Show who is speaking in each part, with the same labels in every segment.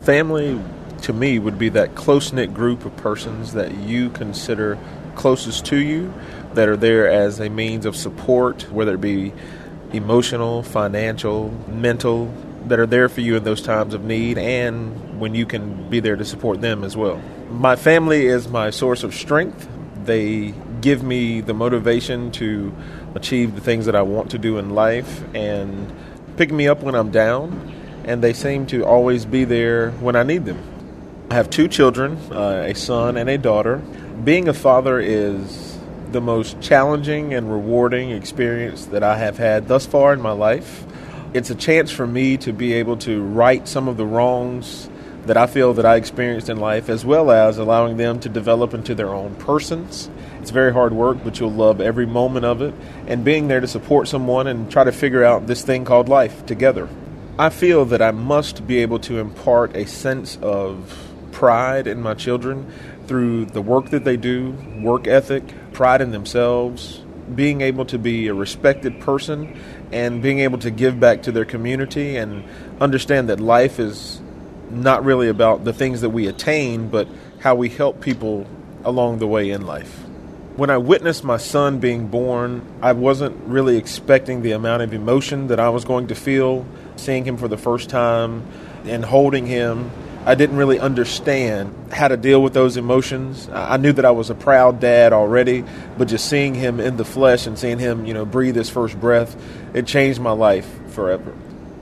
Speaker 1: Family, to me, would be that close-knit group of persons that you consider closest to you, that are there as a means of support, whether it be emotional, financial, mental, that are there for you in those times of need and when you can be there to support them as well. My family is my source of strength. They give me the motivation to achieve the things that I want to do in life and pick me up when I'm down, and they seem to always be there when I need them. I have two children, a son and a daughter. Being a father is the most challenging and rewarding experience that I have had thus far in my life. It's a chance for me to be able to right some of the wrongs that I feel that I experienced in life, as well as allowing them to develop into their own persons. It's very hard work, but you'll love every moment of it, and being there to support someone and try to figure out this thing called life together. I feel that I must be able to impart a sense of pride in my children through the work that they do, work ethic, pride in themselves, being able to be a respected person, and being able to give back to their community and understand that life is not really about the things that we attain, but how we help people along the way in life. When I witnessed my son being born, I wasn't really expecting the amount of emotion that I was going to feel seeing him for the first time and holding him. I didn't really understand how to deal with those emotions. I knew that I was a proud dad already, but just seeing him in the flesh and seeing him, breathe his first breath, it changed my life forever.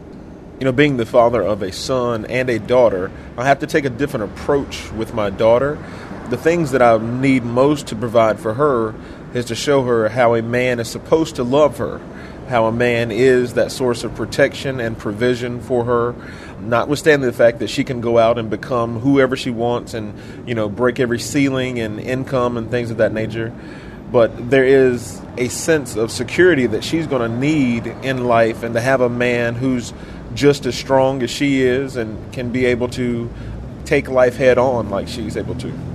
Speaker 1: Being the father of a son and a daughter, I have to take a different approach with my daughter. The things that I need most to provide for her is to show her how a man is supposed to love her, how a man is that source of protection and provision for her, notwithstanding the fact that she can go out and become whoever she wants and, break every ceiling and income and things of that nature. But there is a sense of security that she's going to need in life, and to have a man who's just as strong as she is and can be able to take life head on like she's able to.